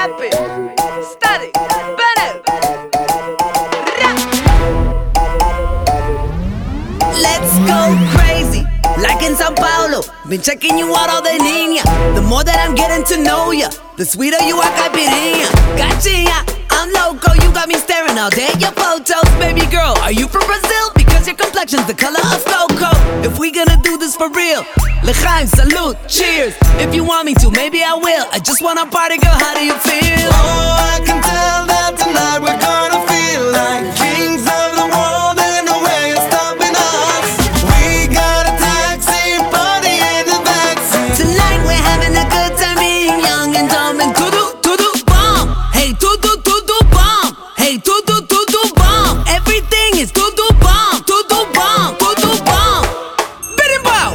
Happy, steady, Bennett. Let's go crazy, like in Sao Paulo. Been checking you out all the niña. The more that I'm getting to know ya, the sweeter you are, caipirinha. Gachilla, I'm loco, you got me staring all day at your photos. Baby girl, are you from Brazil? Because your complexion's the color of cocoa. If we gonna do this for real, l'chaim, salute, cheers. If you want me to, maybe I will. I just wanna party, girl, how do you feel? Oh, I can tell that tonight we're gonna feel like kings of the world, and no way is stopping us. We got a taxi party in the backseat. Tonight we're having a good time, being young and dumb and to-do bomb. Hey, to-do bomb. Hey, to-do bomb. Everything is to-do bomb. To-do bomb. To-do bomb. Biddy-bow.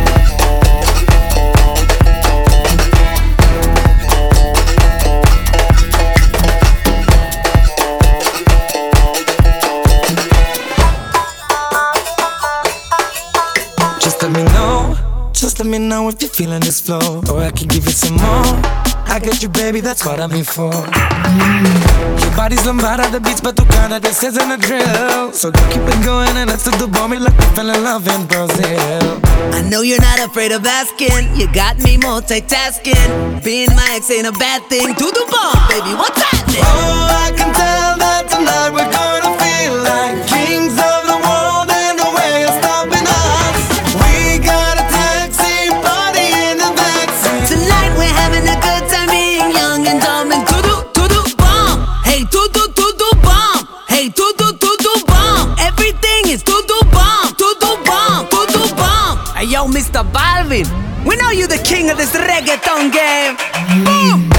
Just let me know if you're feeling this flow, or I can give you some more. I got you, baby, that's what I'm here for. Your body's lambada, the beats, but tu cara, this isn't a drill. So don't keep it going and let's do the bomb. Me like we fell in love in Brazil. I know you're not afraid of asking. You got me multitasking. Being my ex ain't a bad thing. To the bomb, baby, what's happening? Oh, I can tell that tonight we're gonna feel like kings of the world, and no way is stopping us. We got a taxi party in the backseat. Tonight we're having a good time, being young and dumb and to-do bomb. Hey, to-do bomb. Hey, to-do bomb. Everything is to-do bomb. To-do bomb. To-do bomb. Hey, yo, Mr. Balvin, we know you the king of this reggaeton game. Boom.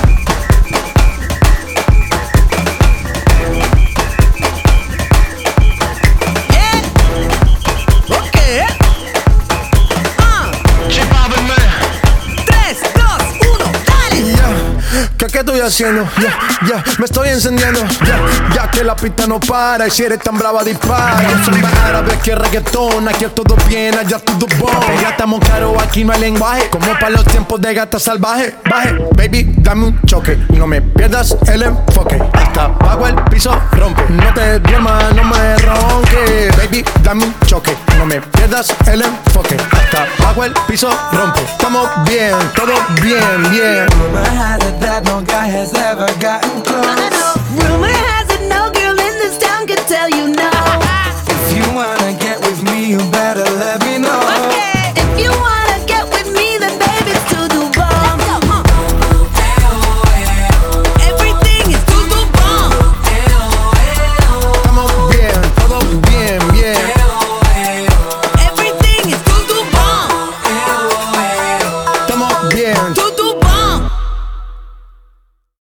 ¿Qué estoy haciendo? Me estoy encendiendo. Ya que la pista no para. Y si eres tan brava, dispara. Yo soy más árabe que reggaetón. Aquí es todo bien, allá todo bon. Ya estamos claros, aquí no hay lenguaje. Como para los tiempos de gata salvaje. Baje, baby, dame un choque. No me pierdas el enfoque. Hasta abajo el piso rompe. No te duermas, no me ronques. Baby, dame un choque. No me pierdas el enfoque. Hasta abajo el piso rompe. Estamos bien, todo bien, bien. That no guy has ever gotten close. Rumor has it no girl in this town can tell you no. If you wanna get with me, you better let me know.